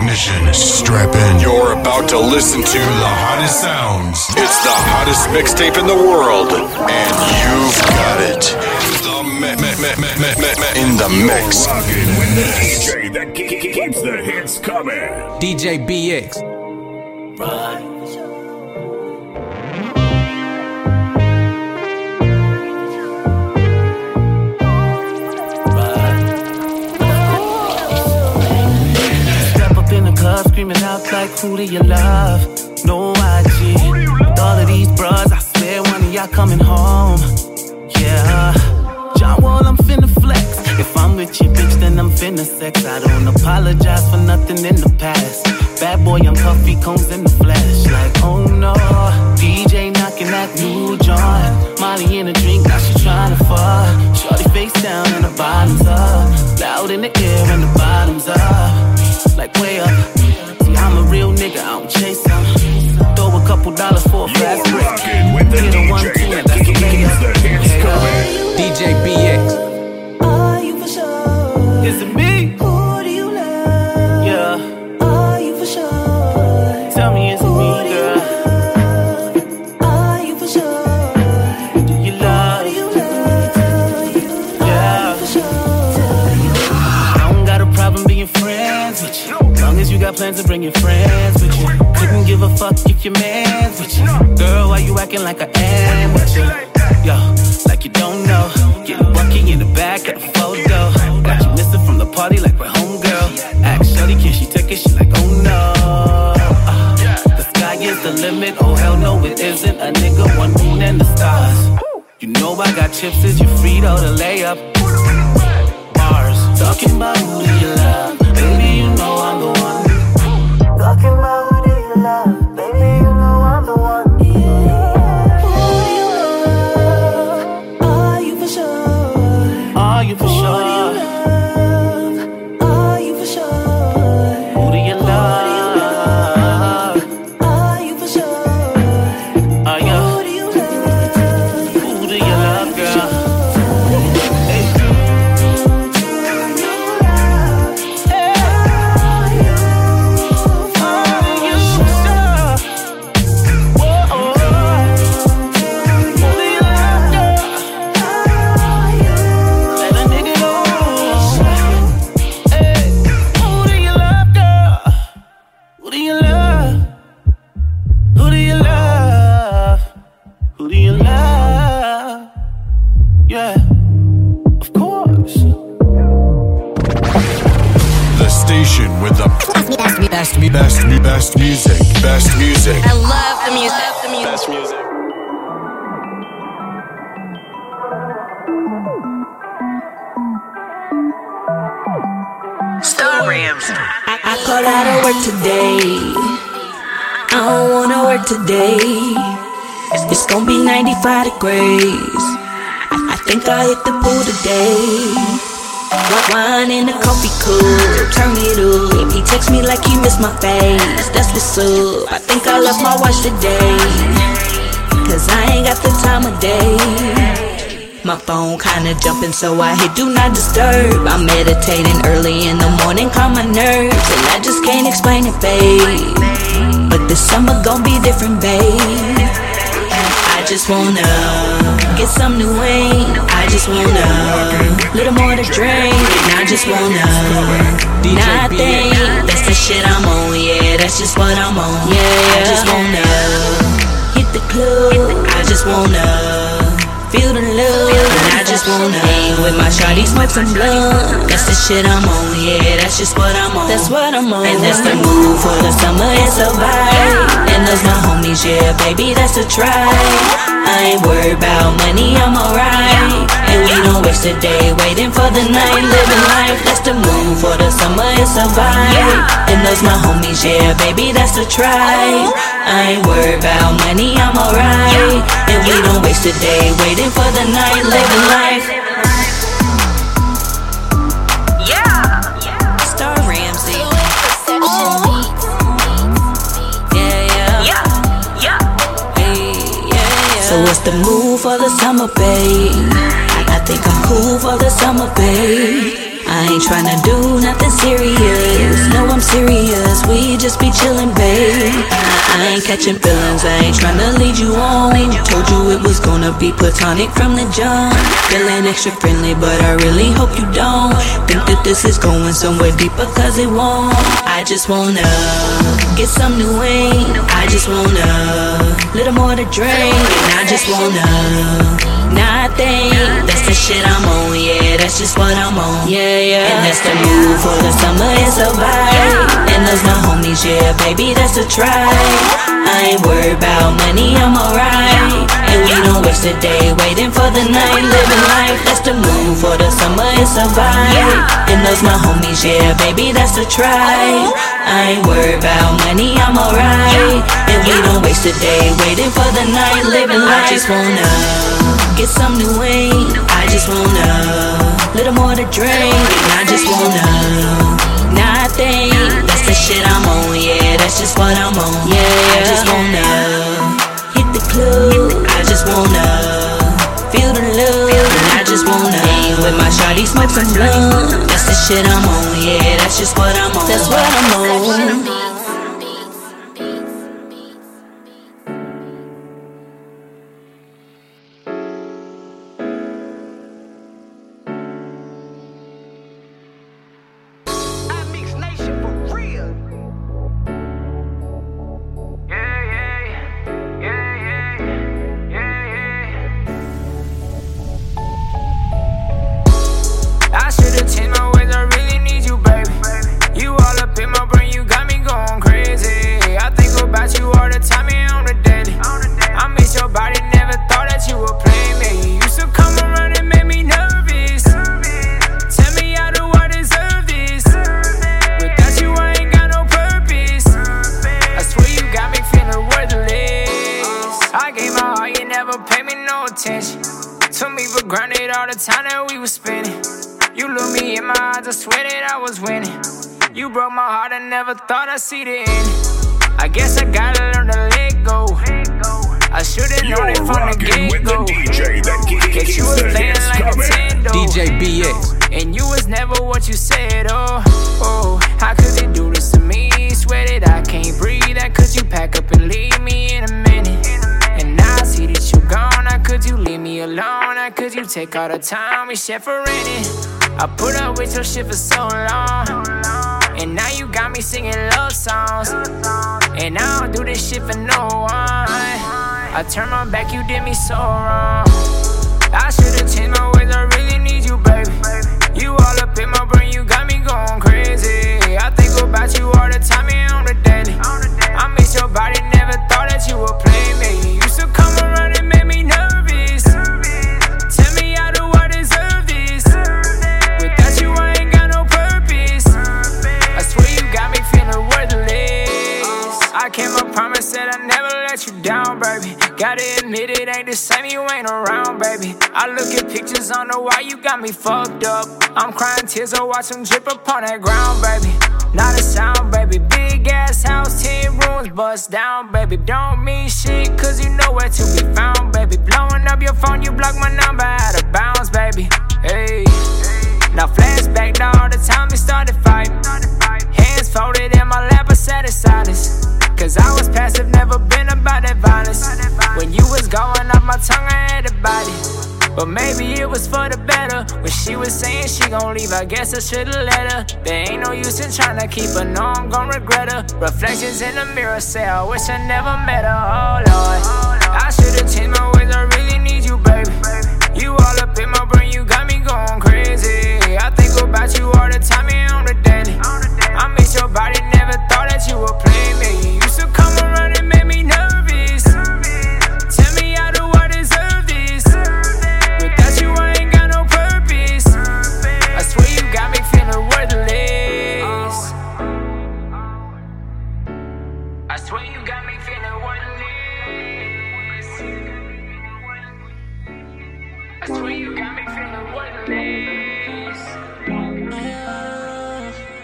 ignition, strap in. You're about to listen to the hottest sounds. It's the hottest mixtape in the world, and you've got it. In the mix. Rockin' with the DJ that keeps the hits coming. DJ BX. Right. Screaming out like, who do you love? No IG. With all of these bras, I swear one of y'all coming home. Yeah. John Wall, I'm finna flex. If I'm with you, bitch, then I'm finna sex. I don't apologize for nothing in the past. Bad boy, I'm puffy combs in the flesh. Like, oh no. DJ knocking that new joint. Molly in a drink, now she tryna fuck. Shorty face down and the bottoms up. Loud in the air and the bottoms up. Like way up. I'm a real nigga, I don't chase them. Throw a couple dollars for a fast break. Rockin' with the DJ that keeps the hits coming. DJ BX. Are you for sure? Is it me? Who do you love? Yeah. Are you for sure? Tell me, is it me, girl? Are you for sure? Do you love? Yeah. I don't got a problem being friends with you. Long as you got plans to bring your friends with you. Couldn't give a fuck if your man's with you. Girl, why you acting like I am with you? Yo, like you don't know. Getting bucky in the back of the photo. Got you missing from the party like we're homegirl. Ask shorty, can she take it? She like, oh no. The sky is the limit. Oh hell no, it isn't. A nigga, one moon and the stars. You know I got chips, is you free though to lay up? Bars. Talking about who do you love? Baby, you know I'm the one. Talking about who do you love? Baby, you know I'm the one. Yeah. Who do you love? Are you for sure? Are you for sure? Are you for sure? Who do you love? Are you for sure? Are you? Who do you love? Who do you love, girl? Best music. I love the music. Best music. Star Rams. I called out of work today. I don't wanna work today. It's gonna be 95 degrees. I think I hit the pool today. Wine in the coffee cup, turn it up. He texts me like he missed my face. That's what's up. I think I left my watch today, cause I ain't got the time of day. My phone kinda jumping, so I hit do not disturb. I'm meditating early in the morning, calm my nerves, and I just can't explain it, babe. But this summer gon' be different, babe. I just wanna get some new wine. I just wanna little more to drink, and I just wanna nothing. That's the shit I'm on, yeah. That's just what I'm on, yeah. I just wanna hit the club. I just wanna feel the love, and I just wanna hang with my shawty, smoke some blunt. That's the shit I'm on, yeah. That's just what I'm on. That's what I'm on. And that's the move for the summer. It's a vibe. And those my homies, yeah, baby, that's a try. I ain't worried about money, I'm alright. And we don't waste a day waiting for the night, living life. That's the move for the summer, it's a vibe. And those my homies, yeah, baby, that's a try. I ain't worried about money, I'm alright. And we don't waste a day waiting for the night, living life. Star Ramsey. So what's the move for the summer, babe? I think I'm cool for the summer, babe. I I ain't tryna do nothing serious. No, I'm serious, we just be chillin', babe. I ain't catching feelings, I ain't tryna lead you on. Told you it was gonna be platonic from the jump. Feeling extra friendly, but I really hope you don't think that this is going somewhere deeper, cause it won't. I just wanna get some new wing. I just wanna little more to drink. And I just wanna nothing. That's the shit I'm on, yeah, that's just what I'm on. Yeah, yeah. And that's the move for the summer, it's a vibe. And those my homies, yeah, baby, that's a try. I ain't worried about money, I'm alright. And we don't waste a day waiting for the night. Living life, that's the move for the summer, it's a vibe. And those my homies, yeah, baby, that's a try. I ain't worried about money, I'm alright. And we don't waste a day waiting for the night. Living life, I just wanna get some new wing. I just wanna little more to drink. And I just wanna nothing. That's the shit I'm on, yeah, that's just what I'm on. Yeah, I just wanna hit the club. I just wanna feel the love. And I just wanna hang with my shawty, smoke some blunt. That's the shit I'm on, yeah, that's just what I'm on. That's what I'm on. I should've changed my ways, I really need you, baby. You all up in my brain, you got me going crazy. I think about you all the time, and on the daily. I miss your body, never thought that you would play me. You used to come around and make me nervous. Tell me how do I deserve this? Without you, I ain't got no purpose. I swear you got me feeling worthless. I gave my heart, you never paid me no attention. Took me for granted all the time that we was spending. You looked me in my eyes, I swear that I was winning. You broke my heart, I never thought I'd see the end. I guess I gotta learn to let go. I should've known it from the get-go. That you was playing like Nintendo. DJ BX. And you was never what you said, oh, oh. How could you do this to me? Swear that I can't breathe. How could you pack up and leave me in a minute? And now I see that you gone. How could you leave me alone? How could you take all the time we shared for granted? I put up with your shit for so long, and now you got me singing love songs. And I don't do this shit for no one. I turned my back, you did me so wrong. I should've changed my ways, I really need you, baby. You all up in my brain, you got me going crazy. I think about you all the time, and on the daily. I miss your body, never thought that you would play me. You used to come around and make me nervous. Tell me how do I deserve this? Without you, I ain't got no purpose. I swear you got me feeling worthless. I came a promise that I never let you down, baby. Gotta admit it ain't the same, you ain't around, baby. I look at pictures on the wall, you got me fucked up. I'm crying tears, I watch them drip upon that ground, baby. Not a sound, baby. Big ass house, 10 rooms, bust down, baby. Don't mean shit, cause you know where to be found, baby. Blowing up your phone, you block my number out of bounds, baby. Hey. Now flashback to all the time we started fighting. Hands folded in my lap, I sat in silence. Cause I was passive, never been about that violence. When you was going off my tongue, I had to bite it. But maybe it was for the better. When she was saying she gon' leave, I guess I should've let her. There ain't no use in tryna keep her, no, I'm gon' regret her. Reflections in the mirror say I wish I never met her, oh Lord. I should've changed my ways, I really need you, baby. You all up in my brain, you got me going crazy. I think about you all the time, and on the daily. I miss your body, never thought that you would play me. You used to come around and make me nervous. Tell me how do I deserve this? Without you, I ain't got no purpose. I swear you got me feeling worthless. I swear you got me feeling worthless. I swear you got me feeling worthless.